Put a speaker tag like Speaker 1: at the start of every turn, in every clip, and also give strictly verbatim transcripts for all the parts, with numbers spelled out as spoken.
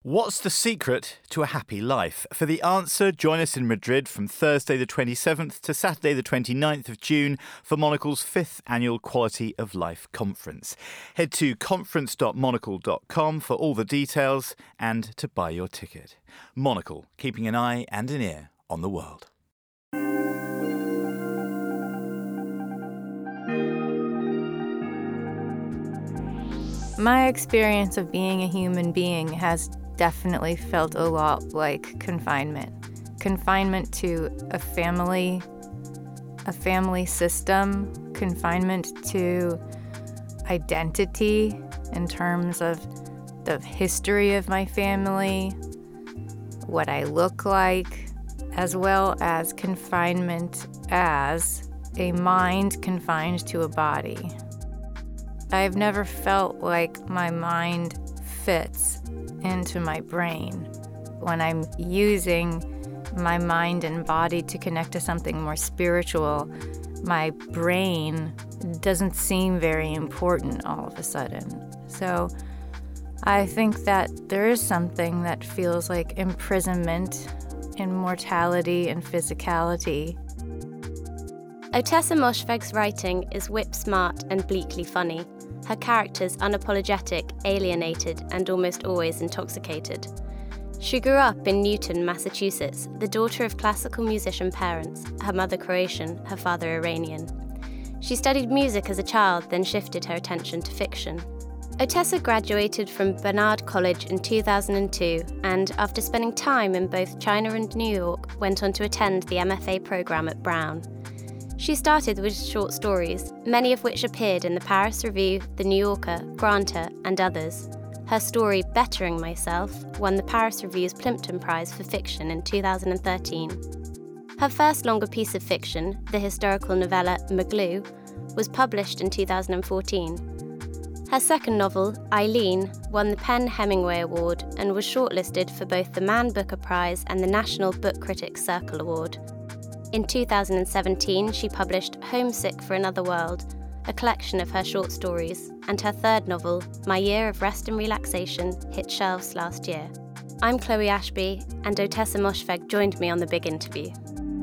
Speaker 1: What's the secret to a happy life? For the answer, join us in Madrid from Thursday the twenty-seventh to Saturday the twenty-ninth of June for Monocle's fifth annual Quality of Life Conference. Head to conference dot monocle dot com for all the details and to buy your ticket. Monocle, keeping an eye and an ear on the world.
Speaker 2: My experience of being a human being has definitely felt a lot like confinement. Confinement to a family, a family system, confinement to identity in terms of the history of my family, what I look like, as well as confinement as a mind confined to a body. I've never felt like my mind fits into my brain. When I'm using my mind and body to connect to something more spiritual, my brain doesn't seem very important all of a sudden. So I think that there is something that feels like imprisonment in mortality and physicality.
Speaker 3: Ottessa Moshfegh's writing is whip-smart and bleakly funny. Her characters unapologetic, alienated, and almost always intoxicated. She grew up in Newton, Massachusetts, the daughter of classical musician parents, her mother Croatian, her father Iranian. She studied music as a child, then shifted her attention to fiction. Ottessa graduated from Barnard College in two thousand two and, after spending time in both China and New York, went on to attend the M F A program at Brown. She started with short stories, many of which appeared in the Paris Review, The New Yorker, Granta, and others. Her story, Bettering Myself, won the Paris Review's Plimpton Prize for Fiction in two thousand thirteen. Her first longer piece of fiction, the historical novella Maglue, was published in two thousand fourteen. Her second novel, Eileen, won the PEN Hemingway Award and was shortlisted for both the Man Booker Prize and the National Book Critics Circle Award. In two thousand seventeen, she published Homesick for Another World, a collection of her short stories, and her third novel, My Year of Rest and Relaxation, hit shelves last year. I'm Chloe Ashby, and Ottessa Moshfegh joined me on the big interview.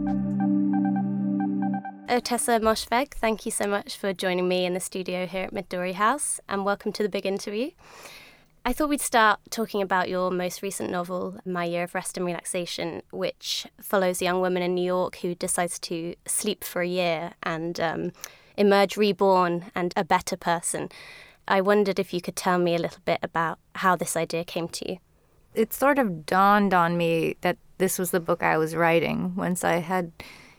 Speaker 3: Ottessa Moshfegh, thank you so much for joining me in the studio here at Midori House, and welcome to the big interview. I thought we'd start talking about your most recent novel, My Year of Rest and Relaxation, which follows a young woman in New York who decides to sleep for a year and um, emerge reborn and a better person. I wondered if you could tell me a little bit about how this idea came to you.
Speaker 2: It sort of dawned on me that this was the book I was writing once I had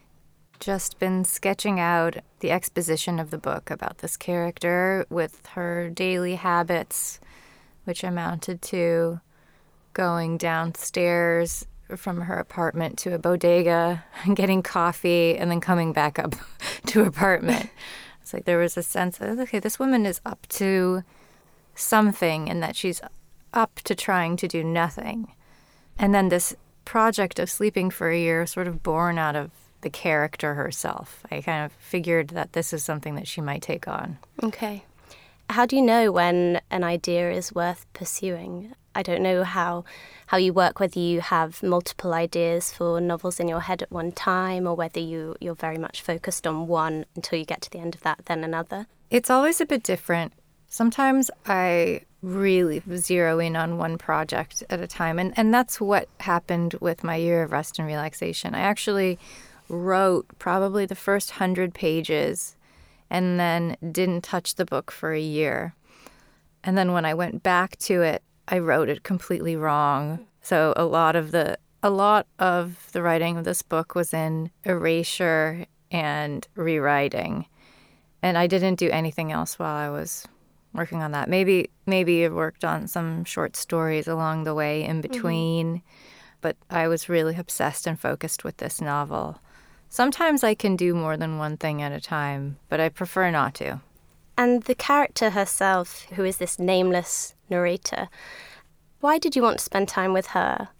Speaker 2: just been sketching out the exposition of the book about this character with her daily habits, which amounted to going downstairs from her apartment to a bodega and getting coffee and then coming back up to her apartment. It's like there was a sense of, okay, this woman is up to something and that she's up to trying to do nothing. And then this project of sleeping for a year sort of born out of the character herself. I kind of figured that this is something that she might take on.
Speaker 3: Okay. How do you know when an idea is worth pursuing? I don't know how how you work, whether you have multiple ideas for novels in your head at one time or whether you, you're very much focused on one until you get to the end of that, then another.
Speaker 2: It's always a bit different. Sometimes I really zero in on one project at a time, and, and that's what happened with My Year of Rest and Relaxation. I actually wrote probably the first hundred pages and then didn't touch the book for a year. And then when I went back to it, I wrote it completely wrong. So a lot of the a lot of the writing of this book was in erasure and rewriting. And I didn't do anything else while I was working on that. Maybe maybe I worked on some short stories along the way in between, mm-hmm. but I was really obsessed and focused with this novel. Sometimes I can do more than one thing at a time, but I prefer not to.
Speaker 3: And the character herself, who is this nameless narrator, why did you want to spend time with her?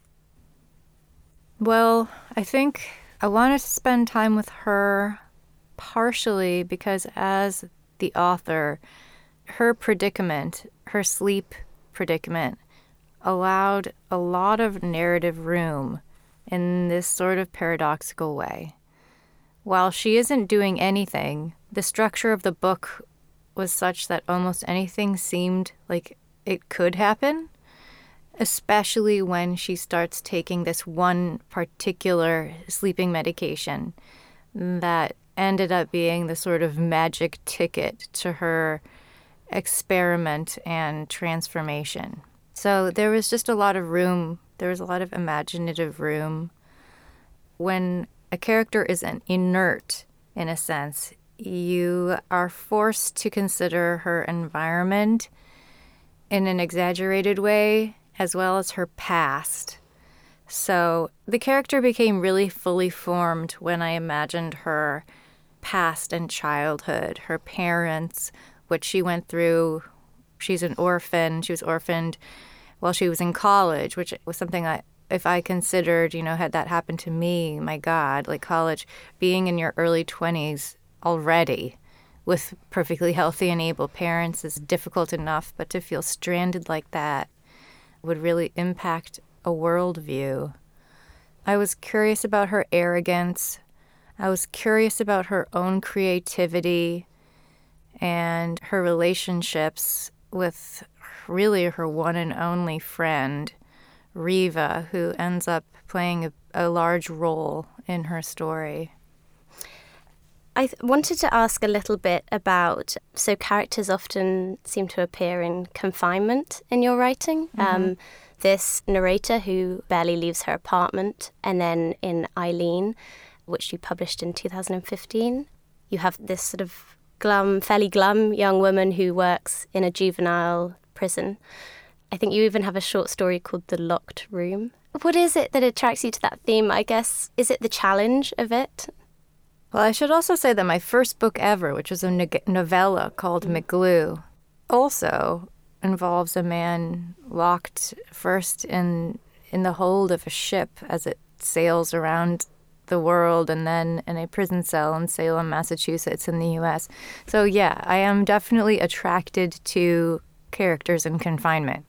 Speaker 2: Well, I think I wanted to spend time with her partially because as the author, her predicament, her sleep predicament, allowed a lot of narrative room in this sort of paradoxical way. While she isn't doing anything, the structure of the book was such that almost anything seemed like it could happen, especially when she starts taking this one particular sleeping medication that ended up being the sort of magic ticket to her experiment and transformation. So there was just a lot of room, there was a lot of imaginative room. When a character is an inert, in a sense, you are forced to consider her environment in an exaggerated way, as well as her past. So the character became really fully formed when I imagined her past and childhood, her parents, what she went through. She's an orphan. She was orphaned while she was in college, which was something I, if I considered, you know, had that happened to me, my God, like college, being in your early twenties already with perfectly healthy and able parents is difficult enough, but to feel stranded like that would really impact a worldview. I was curious about her arrogance. I was curious about her own creativity and her relationships with really her one and only friend, Riva, who ends up playing a, a large role in her story.
Speaker 3: I th- wanted to ask a little bit about, so characters often seem to appear in confinement in your writing. Mm-hmm. Um, this narrator who barely leaves her apartment, and then in Eileen, which you published in two thousand fifteen, you have this sort of glum, fairly glum young woman who works in a juvenile prison. I think you even have a short story called The Locked Room. What is it that attracts you to that theme, I guess? Is it the challenge of it?
Speaker 2: Well, I should also say that my first book ever, which was a novella called mm. McGlue, also involves a man locked first in in the hold of a ship as it sails around the world, and then in a prison cell in Salem, Massachusetts in the U S. So yeah, I am definitely attracted to characters in confinement.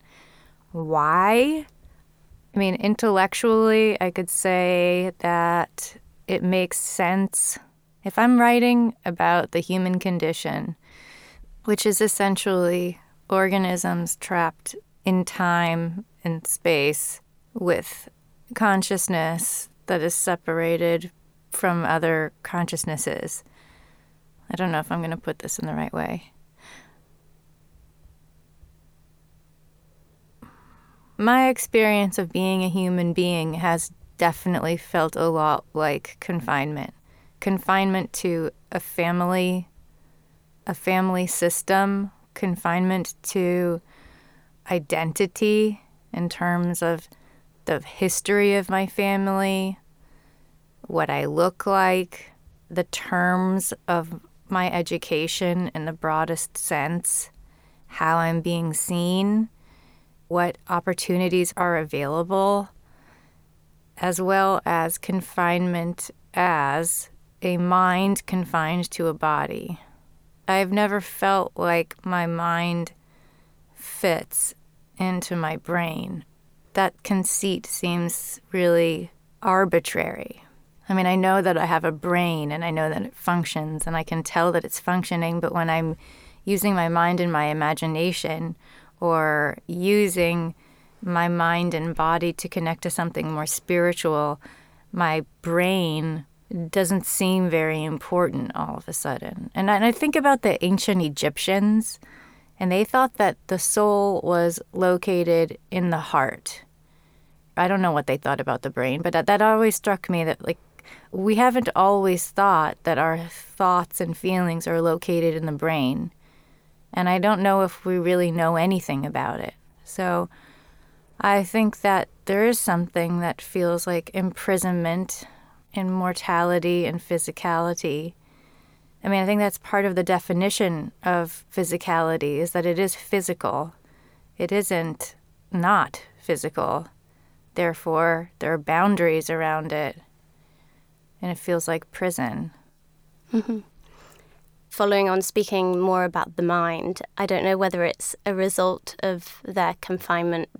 Speaker 2: Why? I mean, intellectually, I could say that it makes sense. If I'm writing about the human condition, which is essentially organisms trapped in time and space with consciousness that is separated from other consciousnesses. I don't know if I'm going to put this in the right way. My experience of being a human being has definitely felt a lot like confinement. Confinement to a family, a family system, confinement to identity in terms of the history of my family, what I look like, the terms of my education in the broadest sense, how I'm being seen, what opportunities are available, as well as confinement as a mind confined to a body. I've never felt like my mind fits into my brain. That conceit seems really arbitrary. I mean, I know that I have a brain and I know that it functions and I can tell that it's functioning, but when I'm using my mind and my imagination or using my mind and body to connect to something more spiritual, my brain doesn't seem very important all of a sudden. And I, and I think about the ancient Egyptians, and they thought that the soul was located in the heart. I don't know what they thought about the brain, but that, that always struck me that, like, we haven't always thought that our thoughts and feelings are located in the brain. And I don't know if we really know anything about it. So I think that there is something that feels like imprisonment in mortality and physicality. I mean, I think that's part of the definition of physicality, is that it is physical. It isn't not physical. Therefore, there are boundaries around it, and it feels like prison.
Speaker 3: Mm-hmm. Following on, speaking more about the mind, I don't know whether it's a result of their confinement, but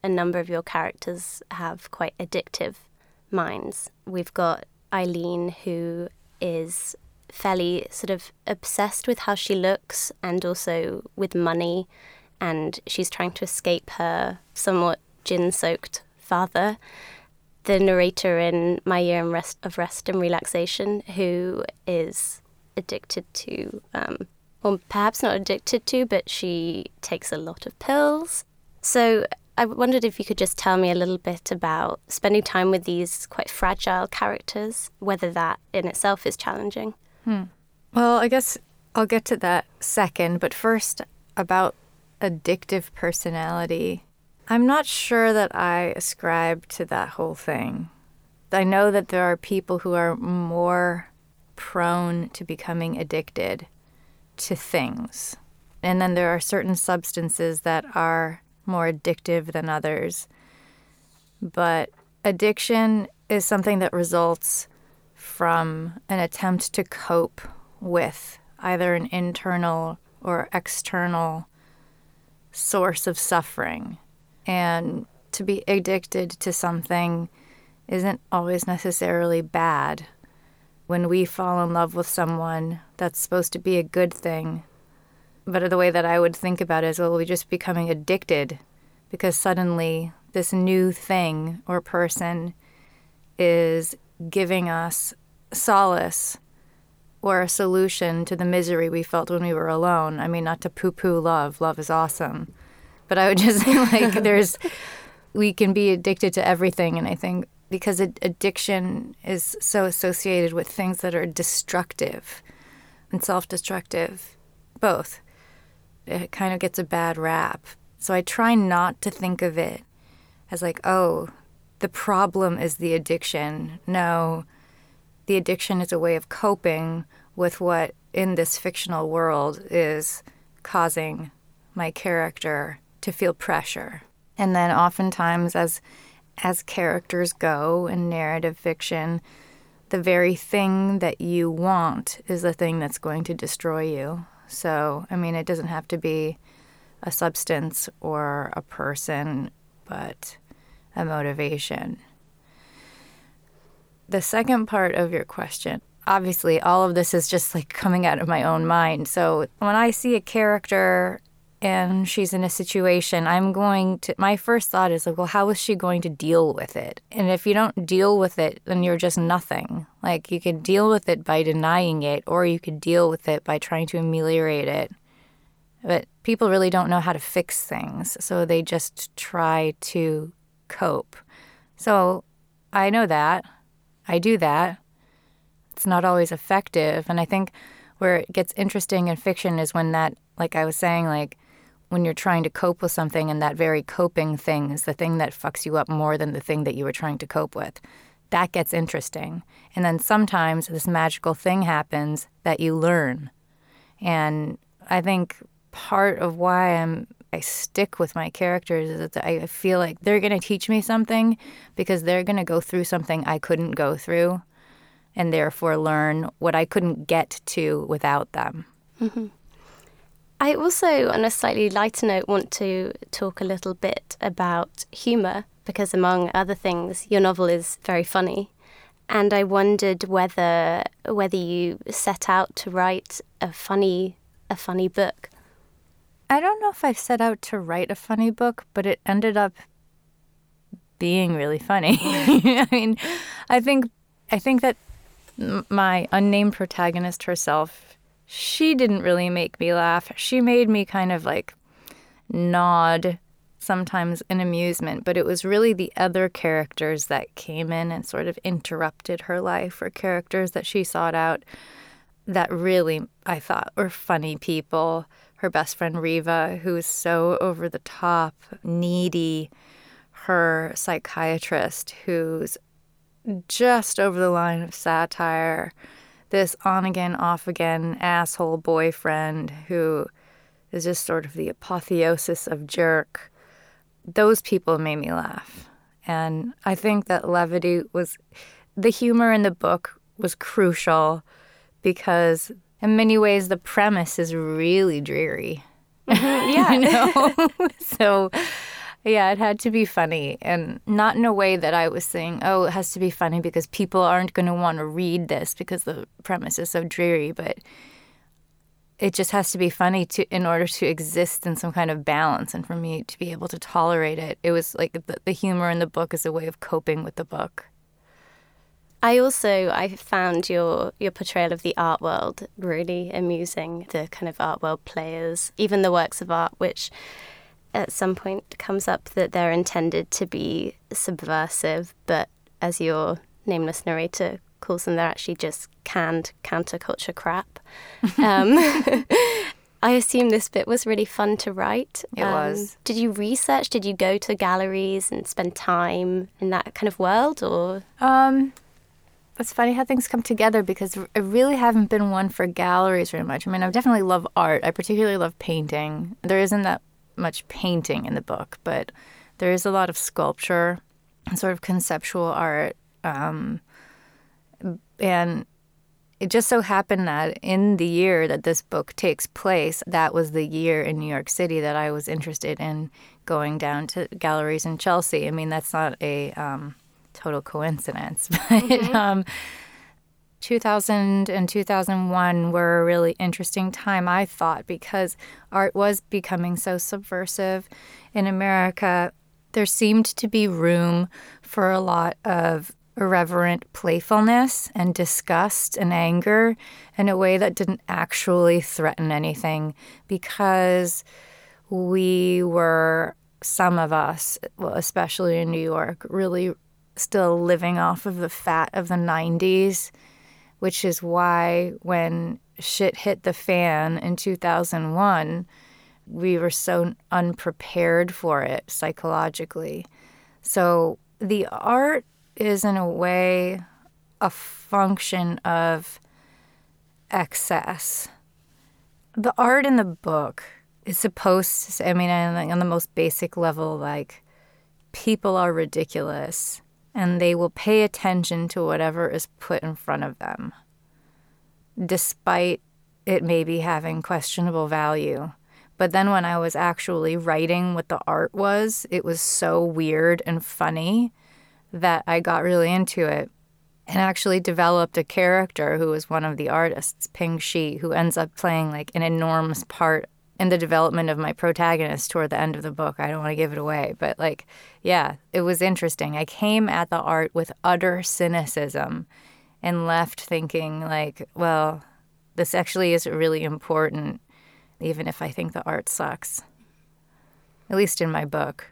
Speaker 3: a number of your characters have quite addictive minds. We've got Eileen, who is fairly sort of obsessed with how she looks and also with money, and she's trying to escape her somewhat gin-soaked father. The narrator in My Year in Rest, of Rest and Relaxation, who is addicted to, um, or perhaps not addicted to, but she takes a lot of pills. So I wondered if you could just tell me a little bit about spending time with these quite fragile characters, whether that in itself is challenging.
Speaker 2: Hmm. Well, I guess I'll get to that second, but first about addictive personality. I'm not sure that I ascribe to that whole thing. I know that there are people who are more prone to becoming addicted to things. And then there are certain substances that are more addictive than others. But addiction is something that results from an attempt to cope with either an internal or external source of suffering. And to be addicted to something isn't always necessarily bad. When we fall in love with someone, that's supposed to be a good thing. But the way that I would think about it is, well, we're just becoming addicted because suddenly this new thing or person is giving us solace or a solution to the misery we felt when we were alone. I mean, not to poo-poo love. Love is awesome. But I would just say, like, there's, we can be addicted to everything. And I think because addiction is so associated with things that are destructive and self-destructive, both, it kind of gets a bad rap. So I try not to think of it as like, oh, the problem is the addiction. No, the addiction is a way of coping with what in this fictional world is causing my character to feel pressure. And then oftentimes as as characters go in narrative fiction, the very thing that you want is the thing that's going to destroy you. So, I mean, it doesn't have to be a substance or a person, but a motivation. The second part of your question, obviously all of this is just like coming out of my own mind. So when I see a character and she's in a situation, I'm going to, my first thought is like, well, how is she going to deal with it? And if you don't deal with it, then you're just nothing. Like, you could deal with it by denying it, or you could deal with it by trying to ameliorate it. But people really don't know how to fix things, so they just try to cope. So I know that. I do that. It's not always effective. And I think where it gets interesting in fiction is when that, like I was saying, like, when you're trying to cope with something and that very coping thing is the thing that fucks you up more than the thing that you were trying to cope with. That gets interesting. And then sometimes this magical thing happens that you learn. And I think part of why I'm I stick with my characters is that I feel like they're going to teach me something because they're going to go through something I couldn't go through and therefore learn what I couldn't get to without them.
Speaker 3: Mm-hmm. I also, on a slightly lighter note, want to talk a little bit about humour because, among other things, your novel is very funny. And I wondered whether whether you set out to write a funny a funny book.
Speaker 2: I don't know if I set out to write a funny book, but it ended up being really funny. I mean, I think I think that my unnamed protagonist herself, she didn't really make me laugh. She made me kind of like nod sometimes in amusement, but it was really the other characters that came in and sort of interrupted her life, or characters that she sought out that really, I thought, were funny people. Her best friend Riva, who is so over the top, needy. Her psychiatrist, who's just over the line of satire. This on-again, off-again asshole boyfriend who is just sort of the apotheosis of jerk. Those people made me laugh. And I think that levity was, the humor in the book was crucial because in many ways the premise is really dreary.
Speaker 3: Yeah.
Speaker 2: You know? So Yeah, it had to be funny, and not in a way that I was saying, oh, it has to be funny because people aren't going to want to read this because the premise is so dreary, but it just has to be funny to in order to exist in some kind of balance, and for me to be able to tolerate it. It was like the, the humor in the book is a way of coping with the book.
Speaker 3: I also, I found your, your portrayal of the art world really amusing, the kind of art world players, even the works of art, which at some point comes up that they're intended to be subversive, but as your nameless narrator calls them, they're actually just canned counterculture crap. Um, I assume this bit was really fun to write.
Speaker 2: It um, was.
Speaker 3: Did you research? Did you go to galleries and spend time in that kind of world, or?
Speaker 2: Um, it's funny how things come together because I really haven't been one for galleries very much. I mean, I definitely love art. I particularly love painting. There isn't that much painting in the book, but there is a lot of sculpture and sort of conceptual art. Um, and it just so happened that in the year that this book takes place, that was the year in New York City that I was interested in going down to galleries in Chelsea. I mean, that's not a um, total coincidence, but mm-hmm. um, two thousand and two thousand one were a really interesting time, I thought, because art was becoming so subversive in America. There seemed to be room for a lot of irreverent playfulness and disgust and anger in a way that didn't actually threaten anything, because we were, some of us, well, especially in New York, really still living off of the fat of the nineties, which is why when shit hit the fan in two thousand one, we were so unprepared for it psychologically. So the art is, in a way, a function of excess. The art in the book is supposed to, I mean, on the most basic level, like, people are ridiculous, and they will pay attention to whatever is put in front of them, despite it maybe having questionable value. But then when I was actually writing what the art was, it was so weird and funny that I got really into it and actually developed a character who was one of the artists, Ping Shi, who ends up playing like an enormous part in the development of my protagonist toward the end of the book. I don't want to give it away, but like, yeah, it was interesting. I came at the art with utter cynicism and left thinking like, well, this actually is really important, even if I think the art sucks, at least in my book.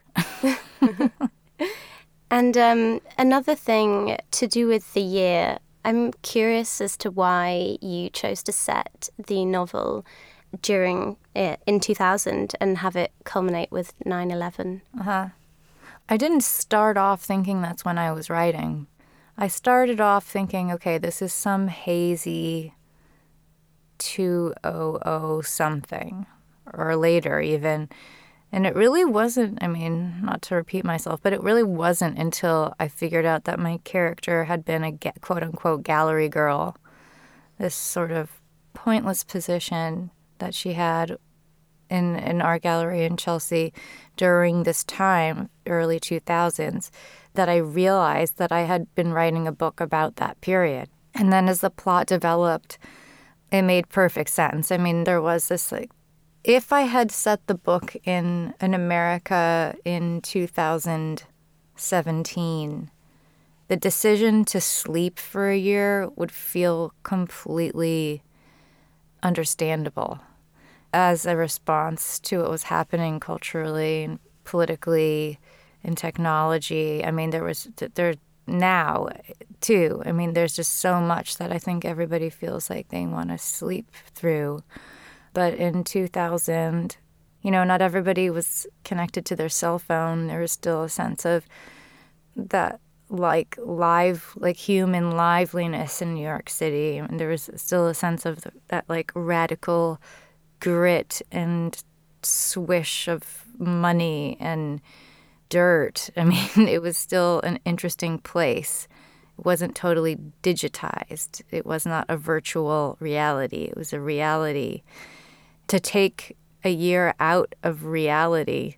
Speaker 3: And um, another thing to do with the year, I'm curious as to why you chose to set the novel during uh, in two thousand and have it culminate with nine eleven.
Speaker 2: Uh-huh. I didn't start off thinking that's when I was writing. I started off thinking, okay, this is some hazy two thousand something, or later even. And it really wasn't, I mean, not to repeat myself, but it really wasn't until I figured out that my character had been a quote-unquote gallery girl, this sort of pointless position that she had in an art gallery in Chelsea during this time, early two thousands, that I realized that I had been writing a book about that period. And then as the plot developed, it made perfect sense. I mean, there was this, like, if I had set the book in in America in two thousand seventeen, the decision to sleep for a year would feel completely understandable as a response to what was happening culturally and politically in technology. I mean, there was there now too. I mean, there's just so much that I think everybody feels like they want to sleep through. But in two thousand, you know, not everybody was connected to their cell phone. There was still a sense of that, like, live, like, human liveliness in New York City. And there was still a sense of that, like, radical grit and swish of money and dirt. I mean, it was still an interesting place. It wasn't totally digitized. It was not a virtual reality. It was a reality. To take a year out of reality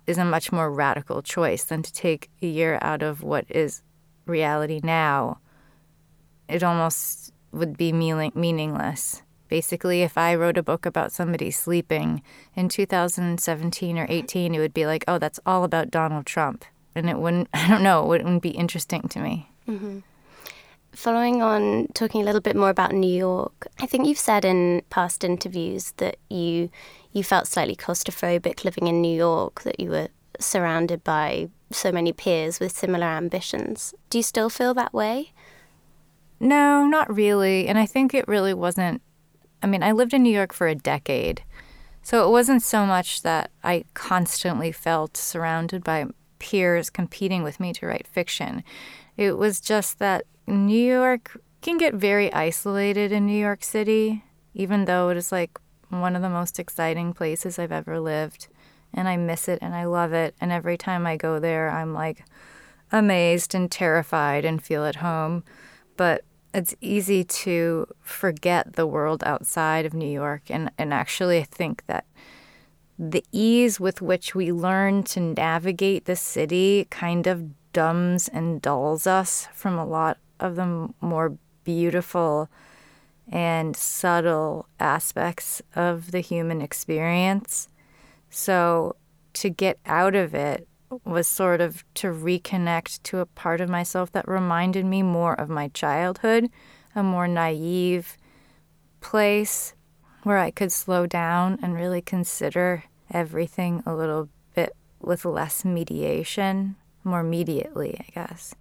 Speaker 2: is a much more radical choice than to take a year out of what is reality now. It almost would be meaning- meaningless. Basically, if I wrote a book about somebody sleeping in two thousand seventeen or eighteen, it would be like, oh, that's all about Donald Trump. And it wouldn't, I don't know, it wouldn't be interesting to me.
Speaker 3: Mm-hmm. Following on, talking a little bit more about New York, I think you've said in past interviews that you you felt slightly claustrophobic living in New York, that you were surrounded by so many peers with similar ambitions. Do you still feel that way?
Speaker 2: No, not really. And I think it really wasn't. I mean, I lived in New York for a decade, so it wasn't so much that I constantly felt surrounded by peers competing with me to write fiction. It was just that New York can get very isolated in New York City, even though it is like one of the most exciting places I've ever lived. And I miss it and I love it. And every time I go there, I'm like amazed and terrified and feel at home. But it's easy to forget the world outside of New York. And, and actually, I think that the ease with which we learn to navigate the city kind of dumbs and dulls us from a lot of the more beautiful and subtle aspects of the human experience. So to get out of it was sort of to reconnect to a part of myself that reminded me more of my childhood, a more naive place where I could slow down and really consider everything a little bit with less mediation, more immediately, I guess.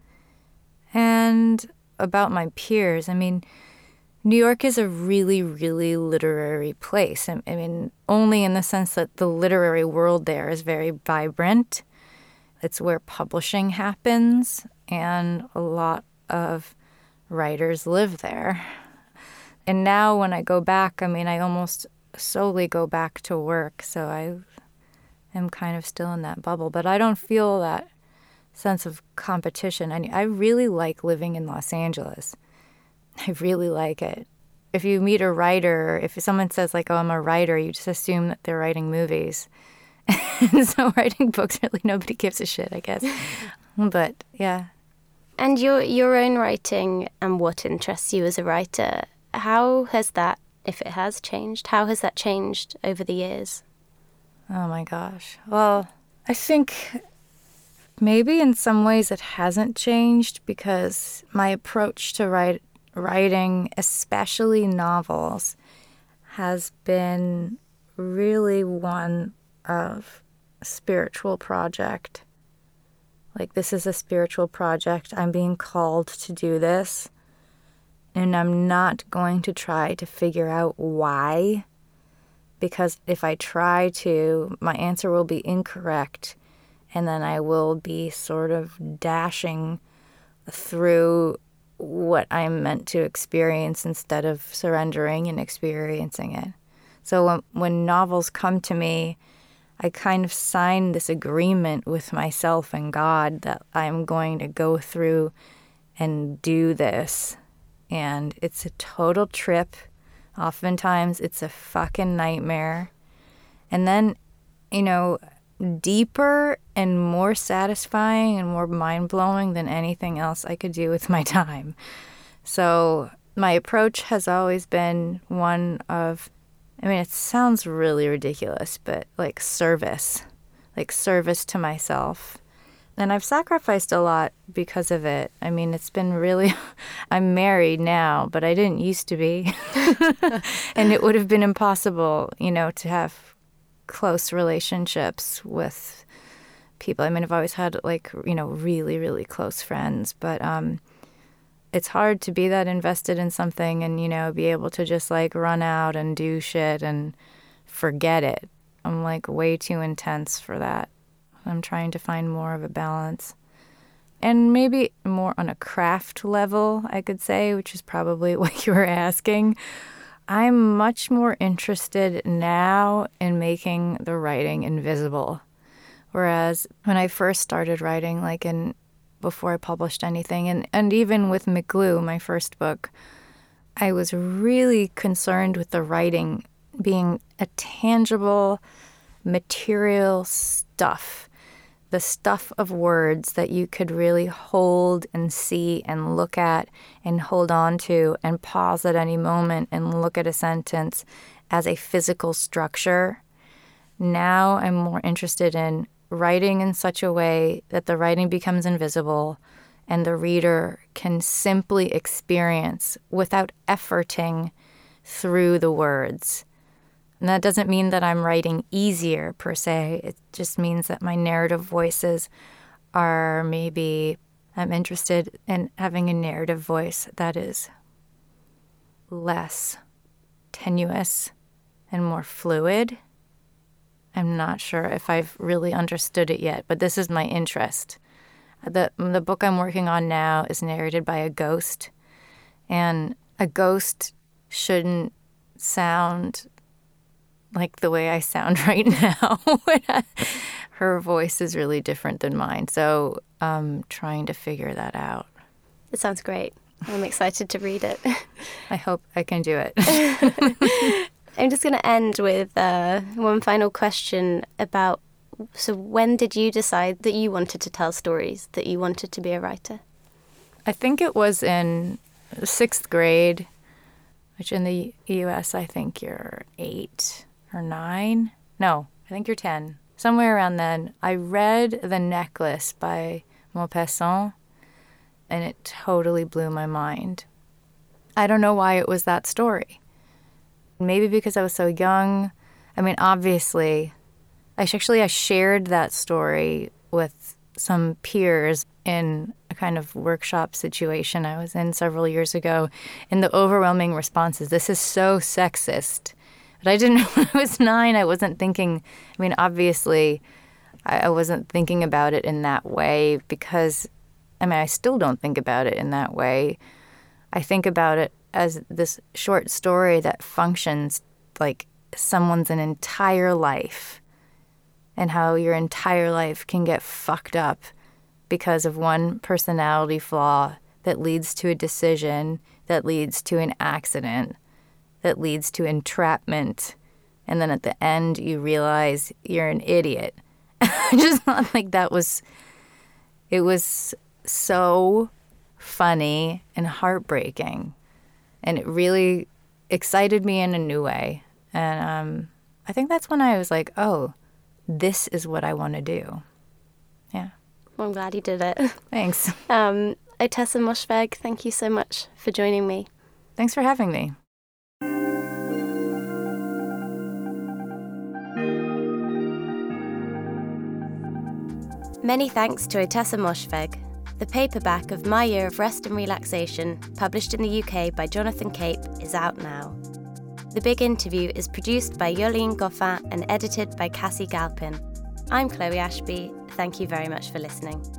Speaker 2: And about my peers, I mean, New York is a really, really literary place. I mean, only in the sense that the literary world there is very vibrant. It's where publishing happens, and a lot of writers live there. And now when I go back, I mean, I almost solely go back to work, so I am kind of still in that bubble. But I don't feel that sense of competition. I, I really like living in Los Angeles. I really like it. If you meet a writer, if someone says, like, oh, I'm a writer, you just assume that they're writing movies. And so writing books, really nobody gives a shit, I guess. But, yeah.
Speaker 3: And your your own writing and what interests you as a writer, how has that, if it has changed, how has that changed over the years?
Speaker 2: Oh, my gosh. Well, I think maybe in some ways it hasn't changed because my approach to write, writing, especially novels, has been really one of a spiritual project. Like, this is a spiritual project. I'm being called to do this. And I'm not going to try to figure out why. Because if I try to, my answer will be incorrect. And then I will be sort of dashing through what I'm meant to experience instead of surrendering and experiencing it. So when, when novels come to me, I kind of sign this agreement with myself and God that I'm going to go through and do this. And it's a total trip. Oftentimes it's a fucking nightmare. And then, you know, deeper and more satisfying and more mind-blowing than anything else I could do with my time. So my approach has always been one of, I mean, it sounds really ridiculous, but like service, like service to myself. And I've sacrificed a lot because of it. I mean, it's been really, I'm married now, but I didn't used to be. And it would have been impossible, you know, to have close relationships with people. I mean, I've always had, like, you know, really, really close friends, but um, it's hard to be that invested in something and, you know, be able to just, like, run out and do shit and forget it. I'm, like, way too intense for that. I'm trying to find more of a balance. And maybe more on a craft level, I could say, which is probably what you were asking. I'm much more interested now in making the writing invisible. Whereas when I first started writing, like in before I published anything, and, and even with McGlue, my first book, I was really concerned with the writing being a tangible, material stuff the stuff of words that you could really hold and see and look at and hold on to and pause at any moment and look at a sentence as a physical structure. Now I'm more interested in writing in such a way that the writing becomes invisible and the reader can simply experience without efforting through the words. And that doesn't mean that I'm writing easier per se. It just means that my narrative voices are maybe, I'm interested in having a narrative voice that is less tenuous and more fluid. I'm not sure if I've really understood it yet, but this is my interest. The, the book I'm working on now is narrated by a ghost, and a ghost shouldn't sound like the way I sound right now. Her voice is really different than mine, so I'm trying to figure that out.
Speaker 3: It sounds great. I'm excited to read it.
Speaker 2: I hope I can do it.
Speaker 3: I'm just going to end with uh, one final question about, so when did you decide that you wanted to tell stories, that you wanted to be a writer?
Speaker 2: I think it was in sixth grade, which in the U S I think you're eight or nine. No, I think you're ten. Somewhere around then, I read The Necklace by Maupassant, and it totally blew my mind. I don't know why it was that story. Maybe because I was so young. I mean, obviously, I actually I shared that story with some peers in a kind of workshop situation I was in several years ago, and the overwhelming response is, this is so sexist. But I didn't, when I was nine, I wasn't thinking, I mean, obviously, I, I wasn't thinking about it in that way because, I mean, I still don't think about it in that way. I think about it as this short story that functions like someone's an entire life, and how your entire life can get fucked up because of one personality flaw that leads to a decision, that leads to an accident, that leads to entrapment. And then at the end, you realize you're an idiot. I just thought like that was, it was so funny and heartbreaking. And it really excited me in a new way. And um, I think that's when I was like, oh, this is what I want to do. Yeah.
Speaker 3: Well, I'm glad you did it.
Speaker 2: Thanks.
Speaker 3: Um, Ottessa Moshfegh, thank you so much for joining me.
Speaker 2: Thanks for having me.
Speaker 3: Many thanks to Ottessa Moshfegh. The paperback of My Year of Rest and Relaxation, published in the U K by Jonathan Cape, is out now. The Big Interview is produced by Yolene Goffin and edited by Cassie Galpin. I'm Chloe Ashby. Thank you very much for listening.